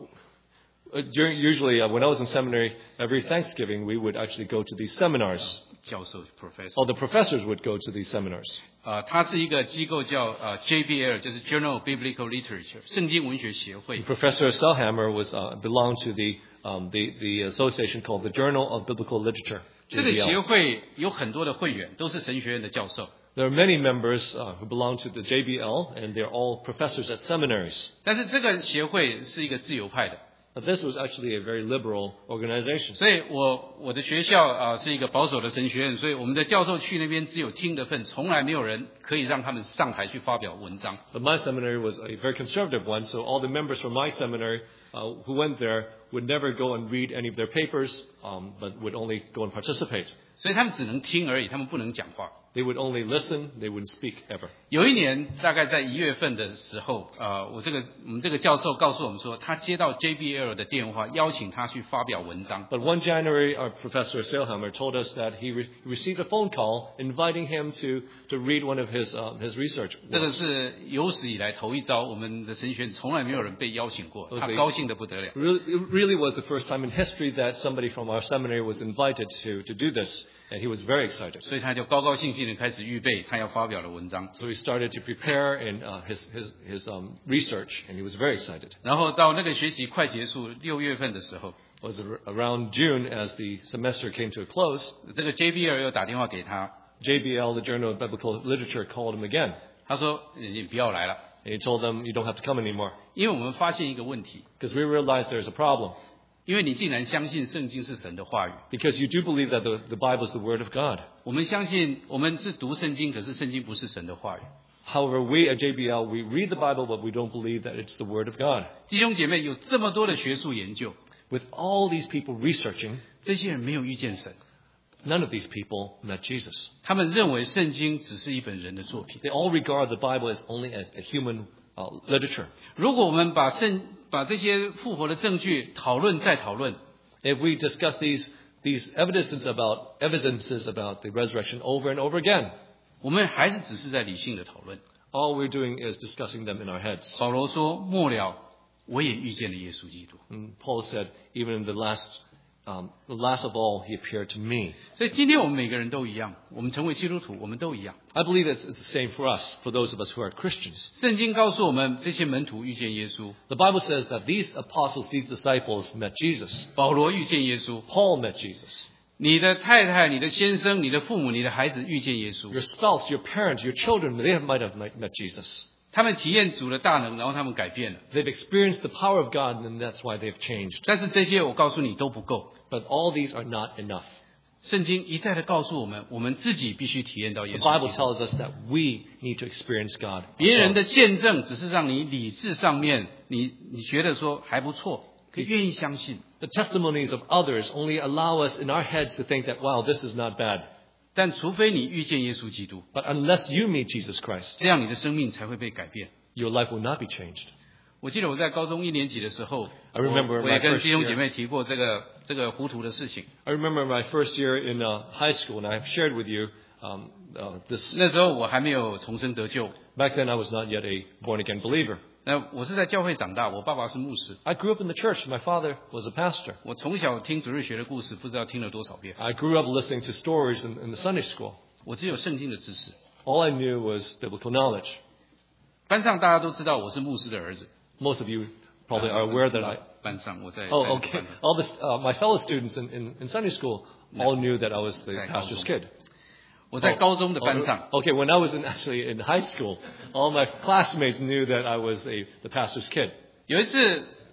Speaker 2: during usually uh, when I was in seminary, every Thanksgiving we would actually go to these seminars.
Speaker 1: 教授 professor，
Speaker 2: All the professors would go to these seminars.
Speaker 1: 呃，它是一个机构叫呃 J B L， 就是 Journal of Biblical Literature 圣经文学协会。
Speaker 2: Professor Sailhamer was uh, belonged to the um, the the association called the Journal of Biblical Literature.
Speaker 1: 这个
Speaker 2: J B L.
Speaker 1: 协会有很多的会员，都是神学院的教授。
Speaker 2: There are many members uh, who belong to the J B L, and they're all professors at seminaries.
Speaker 1: 但是这个协会是一个自由派的，
Speaker 2: But this was actually a very liberal organization.
Speaker 1: 所以我我的学校啊、呃、是一个保守的神学院，所以我们的教授去那边只有听的份，从来没有人可以让他们上台去发表文章。
Speaker 2: But my seminary was a very conservative one, so all the members from my seminary uh, who went there would never go and read any of their papers, um, but would only go and participate.
Speaker 1: 所以他们只能听而已，他们不能讲话。
Speaker 2: They would only listen, they wouldn't speak ever.
Speaker 1: 有一年，大概在一月份的时候，呃，我这个我们这个教授告诉我们说，他接到 J B L 的电话，邀请他去发表文章。
Speaker 2: But one January, our Professor Sailhamer told us that he re- received a phone call inviting him to, to read one of his, uh, his research
Speaker 1: 这个
Speaker 2: works.
Speaker 1: 是有史以来头一遭，我们的神学院从来没有人被邀请过，他高兴得不得了。
Speaker 2: Really, it really was the first time in history that somebody from our seminary was invited to, to do this, and he was very excited.
Speaker 1: 所以他就高高兴兴地开始预备他要发表的文章。
Speaker 2: So he started to prepare in uh, his, his, his um, research, and he was very excited.
Speaker 1: 然后到那个学期快结束，六月份的时候，
Speaker 2: It was ar- around June as the semester came to a close.
Speaker 1: 这个 J B L 又打电话给他，
Speaker 2: J B L, the Journal of Biblical Literature, called him again.
Speaker 1: 他说：“你不要来了，
Speaker 2: And he told them, you don't have to come anymore.
Speaker 1: 因为我们发现一个问题，
Speaker 2: Because we realized there's a problem.
Speaker 1: 因为你竟然相信圣经是神的话语。
Speaker 2: Because you do believe that the, the Bible is the Word of God.
Speaker 1: 我们相信我们是读圣经，可是圣经不是神的话语。
Speaker 2: However, we at J B L, we read the Bible, but we don't believe that it's the Word of God.
Speaker 1: 弟兄姐妹，有这么多的学术研究，
Speaker 2: With all these people researching,
Speaker 1: 这些人没有遇见神，
Speaker 2: none of these people met Jesus.
Speaker 1: 他们认为圣经只是一本人的作品。
Speaker 2: They all regard the Bible as only as a human uh, literature.
Speaker 1: 如果我们把圣把这些复活的证据讨论再讨论，
Speaker 2: If we discuss these, these evidences about, evidences about the resurrection over and over again,
Speaker 1: 我们还是只是在理性的讨论。
Speaker 2: all we're doing is discussing them in our heads.
Speaker 1: 保罗说：“末了，我也遇见了耶稣基督。
Speaker 2: And Paul said, even in the last, um, the last of all, he appeared to me. ”
Speaker 1: 所以今天我们每个人都一样，我们成为基督徒，我们都一样。
Speaker 2: I believe it's, it's the same for us, for those of us who are Christians.
Speaker 1: 圣经告诉我们，这些门徒遇见耶稣，
Speaker 2: The Bible says that these apostles, these disciples met Jesus.
Speaker 1: 保罗遇见耶稣，
Speaker 2: Paul met Jesus.
Speaker 1: 你的太太、你的先生、你的父母、你的孩子遇见耶稣，
Speaker 2: Your spouse, your parents, your children, they have, might have met met Jesus.
Speaker 1: 他们体验主的大能，然后他们改变了。
Speaker 2: They've experienced the power of God, and that's why they've changed.
Speaker 1: 但是这些我告诉你都不够。
Speaker 2: But all these are not enough.
Speaker 1: 圣经一再的告诉我们，我们自己必须体验到耶
Speaker 2: The
Speaker 1: 稣
Speaker 2: Bible
Speaker 1: 基督。
Speaker 2: tells us that we need to experience God.
Speaker 1: 别人
Speaker 2: ourselves.
Speaker 1: 的见证只是让你理智上面，你你觉得说还不错，可以愿意相信。
Speaker 2: The testimonies of others only allow us in our heads to think that, wow, this is not bad.
Speaker 1: 但除非你遇见耶稣基督，
Speaker 2: But unless you meet Jesus Christ,
Speaker 1: 这样你的生命才会被改变。
Speaker 2: your life will not be changed.
Speaker 1: 我记得我在高中一年级的时候，
Speaker 2: I remember
Speaker 1: 我我也
Speaker 2: my
Speaker 1: 跟
Speaker 2: first
Speaker 1: 弟兄
Speaker 2: year.
Speaker 1: 姐妹提过这个这个糊涂的事情。
Speaker 2: I remember my first year in uh, high school, and I've shared with you um, uh, this.
Speaker 1: 那时候我还没有重生得救，
Speaker 2: Back then, I was not yet a born-again believer.
Speaker 1: 那我是在教会长大，我爸爸是牧师，
Speaker 2: I grew up in the church. My father was a pastor.
Speaker 1: 我从小听主日学的故事，不知道听了多少遍。
Speaker 2: I grew up listening to stories in, in the Sunday school.
Speaker 1: 我只有圣经的知识。
Speaker 2: All I knew was biblical knowledge.
Speaker 1: 班上大家都知道我是牧师的儿子。
Speaker 2: Most of you probably are aware that I.
Speaker 1: 班上我在
Speaker 2: Oh,
Speaker 1: 在
Speaker 2: okay.
Speaker 1: 班上
Speaker 2: All this, uh, my fellow students in, in, in Sunday school all knew that I was the
Speaker 1: Okay,
Speaker 2: pastor's
Speaker 1: okay.
Speaker 2: kid.
Speaker 1: 我在
Speaker 2: Oh,
Speaker 1: 高中的
Speaker 2: oh,
Speaker 1: 班上，
Speaker 2: Okay, when I was in, actually in high school, all my classmates knew that I was a, the pastor's kid.
Speaker 1: 有一次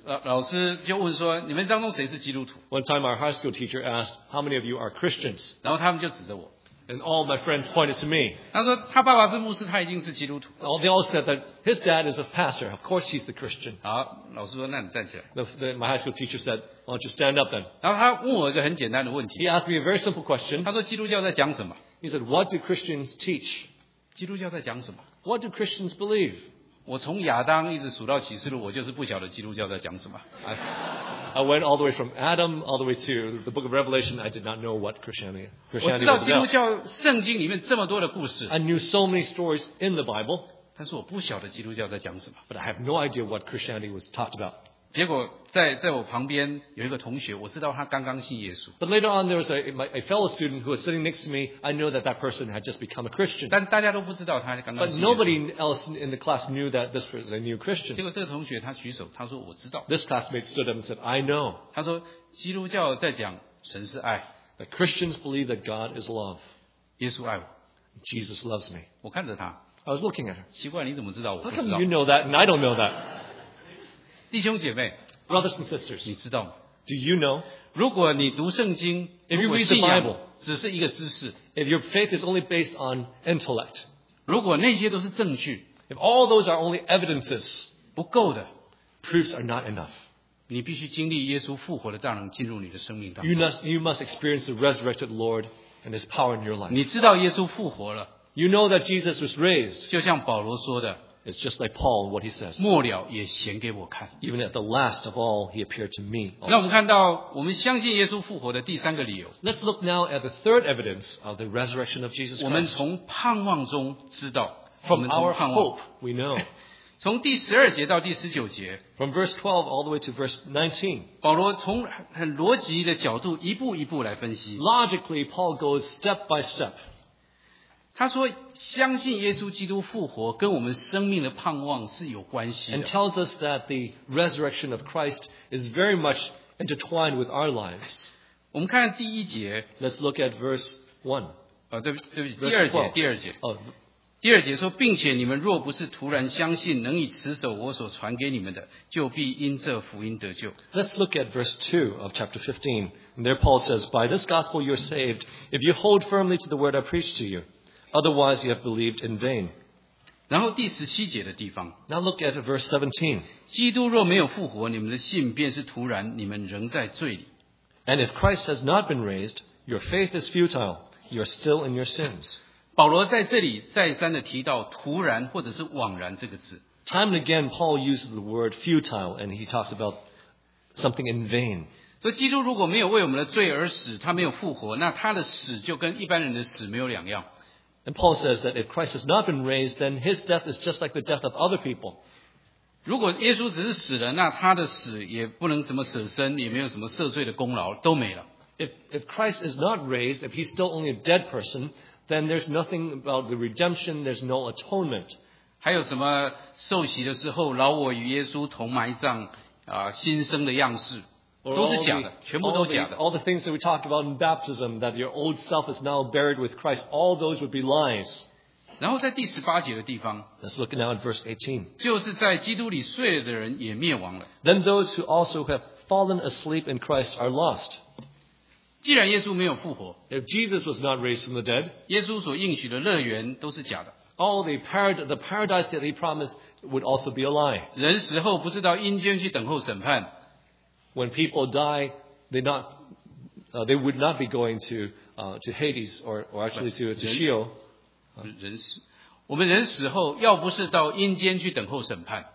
Speaker 1: 老老师就问说：“你们当中谁是基督徒
Speaker 2: One time our high school teacher asked, how many of you are Christians?？”
Speaker 1: 然后他们就指着我，
Speaker 2: And all my friends pointed to me.
Speaker 1: 他说：“他爸爸是牧师，他一定是基督徒。
Speaker 2: All, they all said that his dad is a pastor. Of course he's the Christian. ”
Speaker 1: 好，老师说：“那你站起来。
Speaker 2: The, the, my high school teacher said, why don't you stand up then? ”
Speaker 1: 然后他问我一个很简单的问题，
Speaker 2: He asked me a very simple question.
Speaker 1: 他说：“基督教在讲什么？
Speaker 2: He said, what do Christians teach?
Speaker 1: 基督教在讲什么？”
Speaker 2: What do Christians believe?
Speaker 1: 我从亚当一直数到启示录，我就是不晓得基督教在讲什么。
Speaker 2: I, I went all the way from Adam all the way to the book of Revelation. I did not know what Christianity,
Speaker 1: 我
Speaker 2: Christianity
Speaker 1: 知道
Speaker 2: was
Speaker 1: 基督
Speaker 2: about.
Speaker 1: 教圣经里面这么多的故事，
Speaker 2: I knew so many stories in the Bible,
Speaker 1: 但是我不晓得基督教在讲什么。
Speaker 2: but I have no idea what Christianity was talked about.
Speaker 1: 结果在在我旁边有一个同学，我知道他刚刚信耶稣，
Speaker 2: But later on, there was a, my, a fellow student who was sitting next to me. I know that that person had just become a Christian.
Speaker 1: 但大家都不知道他刚刚
Speaker 2: But
Speaker 1: 信耶稣。
Speaker 2: nobody else in the class knew that this was a new
Speaker 1: 结
Speaker 2: Christian.
Speaker 1: 果这个同学他举手，他说我知道。
Speaker 2: This classmate stood up and said, I know
Speaker 1: 他说基督教在讲神是爱，
Speaker 2: that Christians believe that God is love.
Speaker 1: 耶稣爱我。
Speaker 2: Jesus loves me.
Speaker 1: 我看着他，
Speaker 2: I was looking at her.
Speaker 1: 奇怪你怎么知道？我
Speaker 2: How
Speaker 1: 不
Speaker 2: come
Speaker 1: 知道
Speaker 2: you。know that and I don't know that?
Speaker 1: 弟兄姐妹，
Speaker 2: Brothers and sisters,
Speaker 1: 你知道吗？
Speaker 2: do you know?
Speaker 1: 如果你读圣经，
Speaker 2: If you
Speaker 1: 如果
Speaker 2: read the
Speaker 1: 信仰
Speaker 2: Bible
Speaker 1: 只是一个知识，
Speaker 2: If your faith is only based on intellect,
Speaker 1: 如果那些都是证据，
Speaker 2: if all those are only evidences,
Speaker 1: 不够的，
Speaker 2: proofs are not enough.
Speaker 1: 你必须经历耶稣复活的大能进入你的生命当
Speaker 2: You
Speaker 1: 中。
Speaker 2: must, you must experience the resurrected Lord and His power in your life.
Speaker 1: 你知道耶稣复活了，
Speaker 2: You know that Jesus was raised.
Speaker 1: 就像保罗说的，
Speaker 2: It's just like Paul, what he says.
Speaker 1: 末了也显给我看。
Speaker 2: Even at the last of all, He appeared to me.
Speaker 1: 那我们
Speaker 2: Also.
Speaker 1: 看到，我们相信耶稣复活的第三个理由，
Speaker 2: Let's look now at the third evidence of the resurrection of Jesus
Speaker 1: 我们
Speaker 2: Christ.
Speaker 1: 从盼望中知道，我
Speaker 2: From
Speaker 1: 们从
Speaker 2: our
Speaker 1: 盼望
Speaker 2: hope, we know.
Speaker 1: 从第十二节到第十九节，
Speaker 2: From verse twelve all the way to verse nineteen.
Speaker 1: 保罗从很逻辑的角度一步一步来分析。
Speaker 2: Logically, Paul goes step by step.
Speaker 1: 他说，相信耶稣基督复活跟我们生命的盼望是有关系
Speaker 2: And
Speaker 1: 的。
Speaker 2: tells us that the resurrection of Christ is very much intertwined with our lives.
Speaker 1: 我们看第一节，
Speaker 2: Let's look at verse one.
Speaker 1: 呃，对不对不起，
Speaker 2: Verse
Speaker 1: 第二节，
Speaker 2: twelve.
Speaker 1: 第二节，
Speaker 2: Oh,
Speaker 1: 第二节说，并且你们若不是突然相信，能以持守我所传给你们的，就必因这福音得救。
Speaker 2: let's look at verse two of chapter fifteen. And there Paul says, by this gospel you're saved, if you hold firmly to the word I preached to you. Otherwise you have believed in vain.
Speaker 1: 然后第十七节的地方，
Speaker 2: Now look at verse seventeen.
Speaker 1: 基督若没有复活，你们的信便是徒然，你们仍在罪里。
Speaker 2: And if Christ has not been raised, your faith is futile. You are still in your sins.
Speaker 1: 保罗在这里再三的提到“徒然”或者是“枉然”这个字。
Speaker 2: Time and again, Paul uses the word futile, and he talks about something in vain.
Speaker 1: 所以基督如果没有为我们的罪而死，他没有复活，那他的死就跟一般人的死没有两样。
Speaker 2: And Paul says that if Christ has not been raised, then his death is just like the death of other people.
Speaker 1: 如果耶稣只是死了，那他的死也不能什么舍身，也没有什么赦罪的功劳，都没了。
Speaker 2: If, if Christ is not raised, if he's still only a dead person, then there's nothing about the redemption, there's no atonement.
Speaker 1: 还有什么受洗的时候，老我与耶稣同埋葬啊、新生的样式，
Speaker 2: Or
Speaker 1: 都是
Speaker 2: all
Speaker 1: 假
Speaker 2: the,
Speaker 1: 的，全部
Speaker 2: all,
Speaker 1: 都
Speaker 2: the,
Speaker 1: 假的。
Speaker 2: all the things that we talked about in baptism, that your old self is now buried with Christ, all those would be lies.
Speaker 1: 然后在第十八节的地方，
Speaker 2: Let's look now at verse eighteen.
Speaker 1: 就是在基督里睡了的人也灭亡了。
Speaker 2: Then those who also have fallen asleep in Christ are lost.
Speaker 1: 既然耶稣没有复活，
Speaker 2: If Jesus was not raised from the dead,
Speaker 1: 耶稣所应许的乐园都是假的。
Speaker 2: all the, parad- the paradise that he promised would also be a lie.
Speaker 1: 人死后不是到阴间去等候审判，
Speaker 2: When people die, they not uh, they would not be going to uh, to Hades or, or actually to, to Sheol.
Speaker 1: 人死，我们人死后要不是到阴间去等候审判，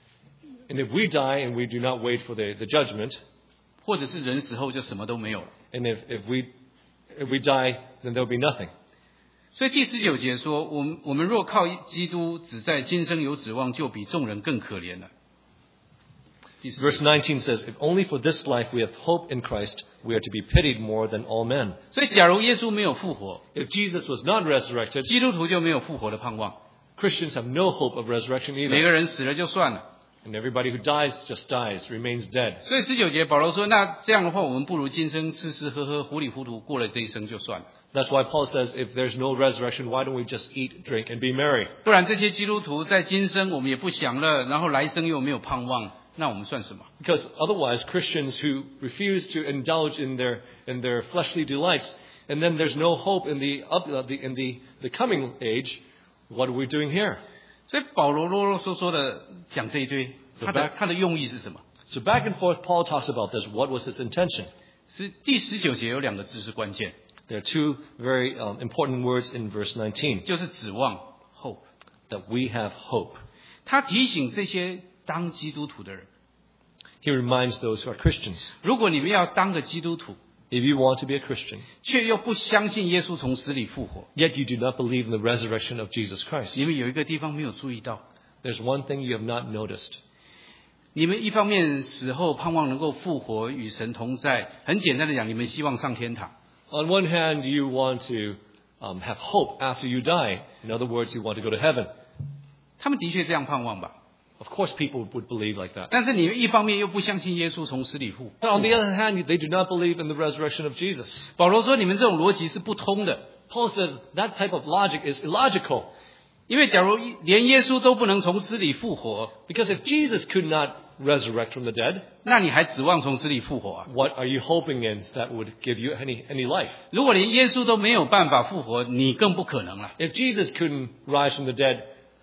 Speaker 2: And if we die and we do not wait for the, the judgment,
Speaker 1: 或者是人死后就什么都没有了。
Speaker 2: and if, if we if we die, then there will be nothing.
Speaker 1: 所以第十九节说，我们我们若靠基督只在今生有指望，就比众人更可怜了。第十
Speaker 2: Verse nineteen says, if only for this life we have hope in Christ, we are to be pitied more than all men.
Speaker 1: 所以假如耶稣没有复活，
Speaker 2: If Jesus was not resurrected,
Speaker 1: 基督徒就没有复活的盼望。
Speaker 2: Christians have no hope of resurrection
Speaker 1: 每
Speaker 2: either.
Speaker 1: 个人死了就算了。
Speaker 2: And everybody who dies just dies, remains dead.
Speaker 1: 所以十九节保罗说，那这样的话，我们不如今生吃吃喝喝，糊里糊涂过了这一生就算了。
Speaker 2: That's why Paul says, if there's no resurrection, why don't we just eat, drink, and be merry?
Speaker 1: 不然这些基督徒在今生我们也不享乐，然后来生又没有盼望， 那我们算什么？
Speaker 2: Because otherwise, Christians who refuse to indulge in their in their fleshly delights, and then there's no hope in the up uh, the in the the coming age, what are we doing here?
Speaker 1: 所以保罗啰啰嗦嗦的讲这一堆，他的他的用意是什么？
Speaker 2: So back and forth, Paul talks about this. What was his intention?
Speaker 1: 是第十九节有两个字是关键，
Speaker 2: There are two very um, important words in verse nineteen,
Speaker 1: 就是指望 hope。
Speaker 2: that we have hope.
Speaker 1: 他提醒这些当基督徒的人，
Speaker 2: He reminds those who are Christians.
Speaker 1: 如果你们要当个基督徒，
Speaker 2: If you want to be a Christian,
Speaker 1: 却又不相信耶稣从死里复活，
Speaker 2: yet you do not believe in the resurrection of Jesus Christ,
Speaker 1: 你们有一个地方没有注意到，
Speaker 2: there's one thing you have not noticed.
Speaker 1: 你们一方面死后盼望能够复活与神同在，很简单的讲，你们希望上天堂。
Speaker 2: On one hand, you want to um, have hope after you die. In other words, you want to go to heaven.
Speaker 1: 他们的确这样盼望吧，
Speaker 2: Of course, people would believe like that.
Speaker 1: 但是你们一方面又不相信耶稣从死里复
Speaker 2: But
Speaker 1: 活。
Speaker 2: on the other hand, they do not believe in the resurrection of Jesus.
Speaker 1: 保罗说，你们这种逻辑是不通的，
Speaker 2: Paul says that type of logic is illogical.
Speaker 1: 因为假如连耶稣都不能从死里复活，
Speaker 2: Because if Jesus could not resurrect from the dead,
Speaker 1: 那你还指望从死里复活啊？
Speaker 2: what are you hoping in that would give you any, any life?
Speaker 1: 如果连耶稣都没有办法复活，你更不可能了。
Speaker 2: If Jesus couldn't rise from the dead,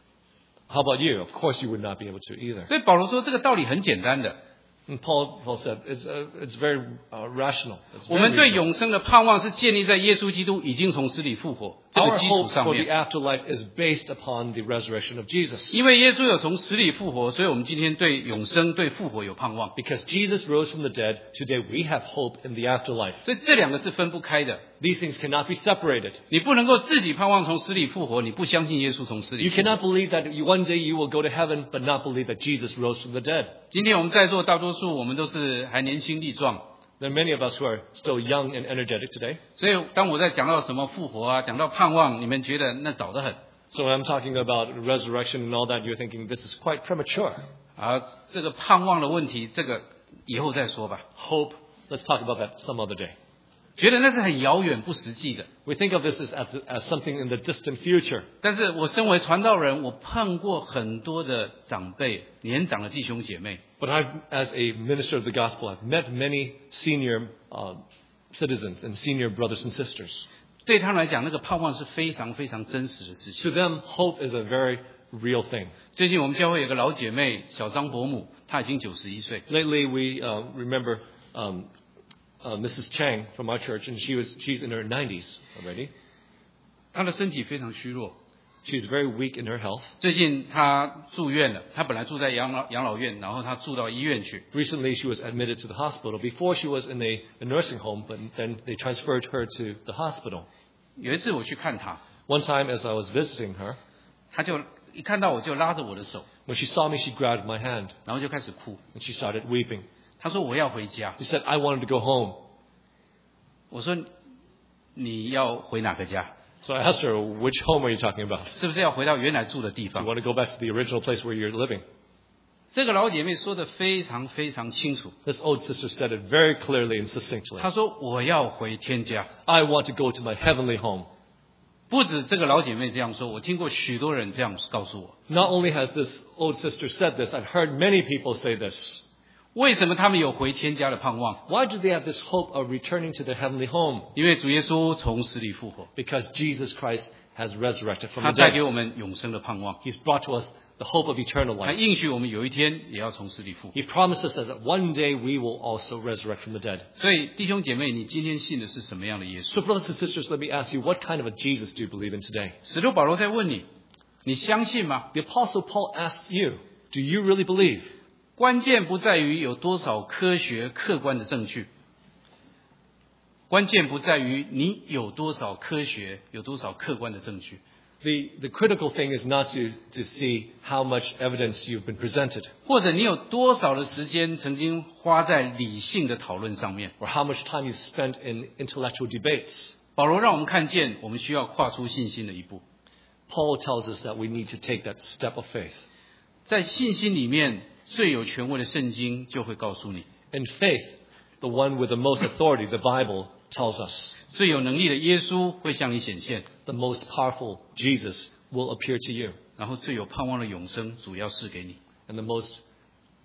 Speaker 2: how about you? Of course you would not be able to either.
Speaker 1: 所以保罗说，这个道理很简单的。
Speaker 2: And Paul, Paul said it's, uh, it's very uh, rational. It's
Speaker 1: 我
Speaker 2: very
Speaker 1: 们对
Speaker 2: reasonable.
Speaker 1: 永生的盼望是建立在耶稣基督已经从死里复活这
Speaker 2: Our
Speaker 1: 个基础
Speaker 2: hope
Speaker 1: 上
Speaker 2: for the
Speaker 1: 面。
Speaker 2: afterlife is based upon the resurrection of Jesus.
Speaker 1: 因为耶稣有从死里复活，所以我们今天对永生、对复活有盼望。
Speaker 2: Because Jesus rose from the dead, today we have hope in the afterlife.
Speaker 1: 所以这两个是分不开的。
Speaker 2: These things cannot be separated.
Speaker 1: 你不能够自己盼望从死里复活，你不相信耶稣从死里
Speaker 2: You
Speaker 1: 复活。
Speaker 2: cannot believe that you, one day you will go to heaven, but not believe that Jesus rose from the dead.
Speaker 1: 今天我们在座大多数，我们都是还年轻力壮，
Speaker 2: There are many of us who are still young and energetic today.
Speaker 1: 所以当我在讲到什么复活啊，讲到盼望，你们觉得那早得很。
Speaker 2: So when I'm talking about resurrection and all that, you're thinking this is quite premature.
Speaker 1: 啊，这个盼望的问题，这个以后再说吧。
Speaker 2: Hope, let's talk about that some other day.
Speaker 1: 觉得那是很遥远、不实际的。
Speaker 2: We think of this as, as, as something in the distant future.
Speaker 1: 但是我身为传道人，我碰过很多的长辈、年长的弟兄姐妹，
Speaker 2: But I've, as a minister of the gospel, I've met many senior uh, citizens and senior brothers and sisters.
Speaker 1: 对他们来讲，那个盼望是非常非常真实的事
Speaker 2: To
Speaker 1: 情。
Speaker 2: them, hope is a very real thing.
Speaker 1: 最近我们教会有个老姐妹小张伯母，她已经九十一岁，
Speaker 2: Lately, we uh, remember um, uh, Missus Chang from our church, and she was she's in her nineties already.
Speaker 1: 她的身体非常虚弱。
Speaker 2: She's very weak in her health.
Speaker 1: 最近她住院了，她本来住在养老养老院，然后她住到医院去。
Speaker 2: Recently, she was admitted to the hospital. Before, she was in a, a nursing home, but then they transferred her to the hospital.
Speaker 1: 有一次我去看她，
Speaker 2: One time, as I was visiting her,
Speaker 1: 她就一看到我就拉着我的手，
Speaker 2: when she saw me, she grabbed my hand
Speaker 1: 然后就开始哭。
Speaker 2: and she started weeping.
Speaker 1: 她说我要回家。
Speaker 2: She said, "I wanted to go home."
Speaker 1: 我说你要回哪个家？
Speaker 2: So I asked her, "Which home are you talking about?
Speaker 1: 是不是要回到原来住的地
Speaker 2: Do
Speaker 1: 方
Speaker 2: you？" want to go back to the original place where you're living?
Speaker 1: 这个老姐妹说的非常非常清楚，
Speaker 2: This old sister said it very clearly and succinctly.
Speaker 1: 她说我要回天家。
Speaker 2: I want to go to my heavenly home.
Speaker 1: 不止这个老姐妹这样说，我听过许多人这样告诉我。
Speaker 2: Not only has this old sister said this, I've heard many people say this.
Speaker 1: 为什么他们有回天家的盼望？
Speaker 2: Why do they have this hope of returning to their heavenly home?
Speaker 1: 因为主耶稣从死里复活，
Speaker 2: Because Jesus Christ has resurrected from
Speaker 1: 他
Speaker 2: the
Speaker 1: 带给
Speaker 2: dead.
Speaker 1: 我们永生的盼望，
Speaker 2: He's brought to us the hope of eternal
Speaker 1: 他
Speaker 2: life.
Speaker 1: 应许我们有一天也要从死里复活。
Speaker 2: He promises us that one day we will also resurrect from the dead.
Speaker 1: 所以弟兄姐妹，你今天信的是什么样的耶稣？
Speaker 2: So brothers and sisters, let me ask you, what kind of a Jesus do you believe in today?
Speaker 1: 使徒保罗在问你，你相信吗？
Speaker 2: The apostle Paul asks you, do you really believe?
Speaker 1: 关键不在于有多少科学客观的证据，关键不在于你有多少科学、有多少客观的证据，
Speaker 2: The, the critical thing is not to, to see how much evidence you've been presented
Speaker 1: 或者你有多少的时间曾经花在理性的讨论上面。
Speaker 2: or how much time you've spent in intellectual debates.
Speaker 1: 保罗让我们看见，我们需要跨出信心的一步。
Speaker 2: Paul tells us that we need to take that step of faith.
Speaker 1: 在信心里面，最有权威的圣经就会告诉你，
Speaker 2: In faith, the one with the most authority, the Bible, tells us
Speaker 1: 最有能力的耶稣会向你显现，
Speaker 2: the most powerful Jesus will appear to you.
Speaker 1: 然后最有盼望的永生主要赐给你。
Speaker 2: And the most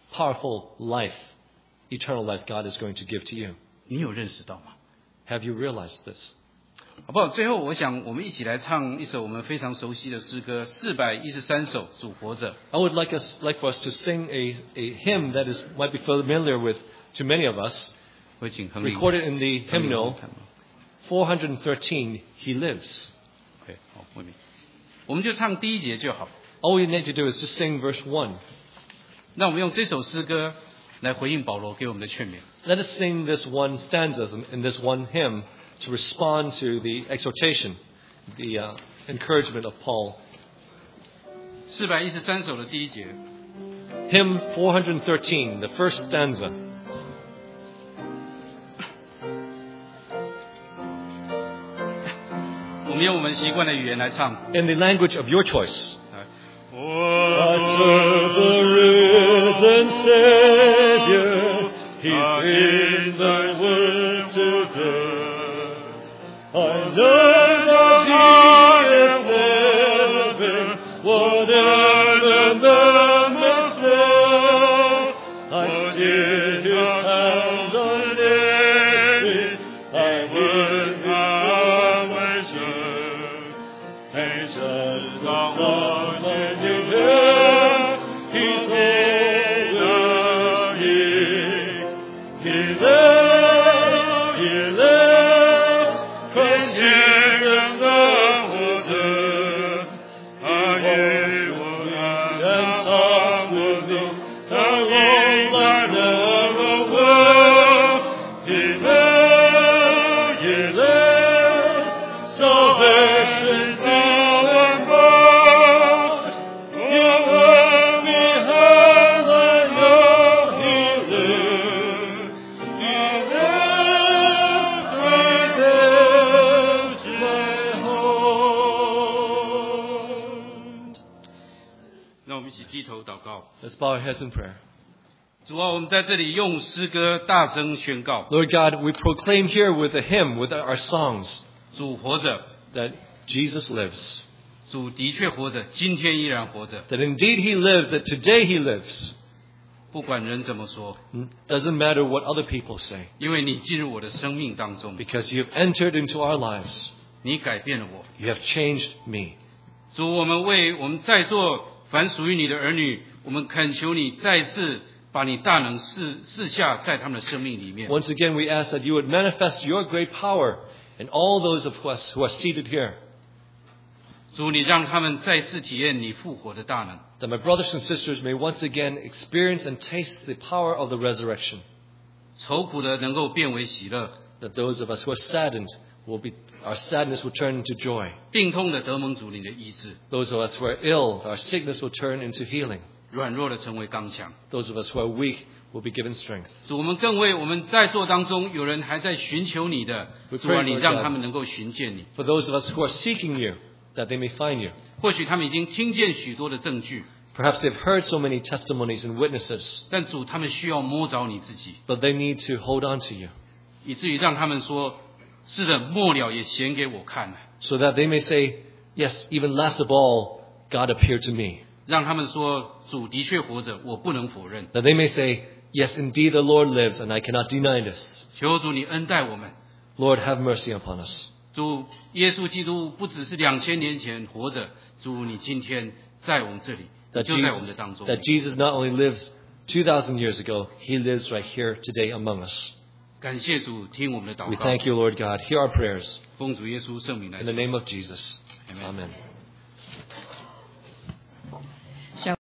Speaker 2: powerful life, eternal life God is going to give to you.
Speaker 1: 你有认识到吗？
Speaker 2: Have you realized this?
Speaker 1: 好不好？最后，我想我们一起来唱一首我们非常熟悉的诗歌，四百一十三首《主活着》。
Speaker 2: I would like us, like for us to sing a, a hymn that is might be familiar with to many of us,
Speaker 1: 会请亨利
Speaker 2: recorded in the
Speaker 1: 亨利
Speaker 2: hymnal
Speaker 1: 看吗
Speaker 2: four thirteen, He lives.
Speaker 1: OK， 好，慧敏，我们就唱第一节就好。
Speaker 2: All we need to do is to sing verse one.
Speaker 1: 那我们用这首诗歌来回应保罗给我们的劝勉。
Speaker 2: Let us sing this one stanza in this one hymn to respond to the exhortation, the uh, encouragement of Paul.
Speaker 1: 四百一十三首的第一节，
Speaker 2: Hymn four thirteen, the first stanza.
Speaker 1: 我们用我们习惯的语言来唱。
Speaker 2: In the language of your choice.
Speaker 1: 来
Speaker 2: I serve the risen Savior. He's in the world today. I know that He is living, whatever the may say. I see His hand on every, I hear His salvation. And just the song that you hear, He's always here. He lives, He lives, Christ Jesus the water. I hear what and talk with Thee, the Lord like never will. He lives, He lives, salvation's all above. Your word behind the know He lives. He lives, He lives my heart.
Speaker 1: 让我们一起低头祷告。
Speaker 2: Let's bow our heads in prayer.
Speaker 1: 主啊，我们在这里用诗歌大声宣告：
Speaker 2: Lord God, we proclaim here with a hymn, with our songs,
Speaker 1: 主活着，
Speaker 2: that Jesus lives.
Speaker 1: 主的确活着，今天依然活着。
Speaker 2: That indeed He lives, that today He lives.
Speaker 1: 不管人怎么说，
Speaker 2: Doesn't matter what other people say,
Speaker 1: 因为你进入我的生命当中，
Speaker 2: because You have entered into our lives.
Speaker 1: 你改变了我。
Speaker 2: You have changed me.
Speaker 1: 主，我们为我们在座凡属于你的儿女，我们恳求你再次把你大能赐赐下在他们的生命里面。
Speaker 2: Once again, we ask that You would manifest Your great power in all those of us who are seated here.
Speaker 1: 主，你让他们再次体验你复活的大能，
Speaker 2: That my brothers and sisters may once again experience and taste the power of the resurrection.
Speaker 1: 愁苦的能够变为喜乐，
Speaker 2: That those of us who are saddened will be, our sadness will turn into joy.
Speaker 1: 病痛的得蒙主你的医治，
Speaker 2: Those of us who are ill, our sickness will turn into healing.
Speaker 1: 软弱的成为刚强。
Speaker 2: Those of us who are weak will be given strength.
Speaker 1: 主，我们更为我们在座当中有人还在寻求你的，
Speaker 2: We
Speaker 1: 主啊，
Speaker 2: pray,
Speaker 1: 你
Speaker 2: Lord
Speaker 1: 让
Speaker 2: God.
Speaker 1: 他们能够寻见你。
Speaker 2: For those of us who are seeking You, that they may find You.
Speaker 1: 或许他们已经听见许多的证据，
Speaker 2: Perhaps they've heard so many testimonies and witnesses,
Speaker 1: 但主，他们需要摸着你自己，
Speaker 2: but they need to hold on to You,
Speaker 1: 以至于让他们说：是的，末了也显给我看了。
Speaker 2: so that they may say, yes, even last of all, God appeared to me.
Speaker 1: 让他们说：主的确活着，我不能否认。
Speaker 2: That they may say, yes, indeed the Lord lives, and I cannot deny this.
Speaker 1: 求主你恩待我们。
Speaker 2: Lord, have mercy upon us.
Speaker 1: 主耶稣基督不只是两千年前活着，主你今天在我们这里，
Speaker 2: That
Speaker 1: 就在我们的
Speaker 2: Jesus,
Speaker 1: 当中。
Speaker 2: that Jesus not only lives two thousand years ago, He lives right here today among us.
Speaker 1: 感谢主，听我们的祷
Speaker 2: We
Speaker 1: 告。
Speaker 2: thank You, Lord God. Hear our prayers.
Speaker 1: 奉主耶稣圣名来
Speaker 2: In the
Speaker 1: 说。
Speaker 2: name of Jesus.
Speaker 1: Amen.
Speaker 2: Amen.